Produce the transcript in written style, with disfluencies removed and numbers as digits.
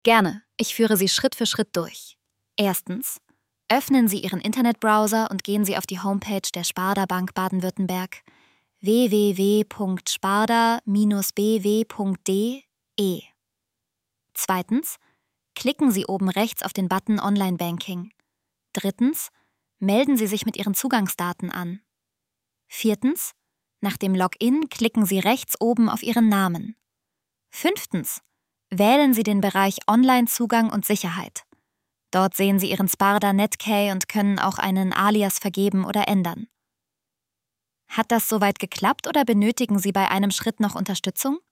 Gerne, ich führe Sie Schritt für Schritt durch. Erstens, öffnen Sie Ihren Internetbrowser und gehen Sie auf die Homepage der Sparda Bank Baden-Württemberg www.sparda-bw.de. Zweitens, klicken Sie oben rechts auf den Button Online-Banking. Drittens, melden Sie sich mit Ihren Zugangsdaten an. Viertens, nach dem Login klicken Sie rechts oben auf Ihren Namen. Fünftens, wählen Sie den Bereich Online-Zugang und Sicherheit. Dort sehen Sie Ihren Sparda Netkey und können auch einen Alias vergeben oder ändern. Hat das soweit geklappt oder benötigen Sie bei einem Schritt noch Unterstützung?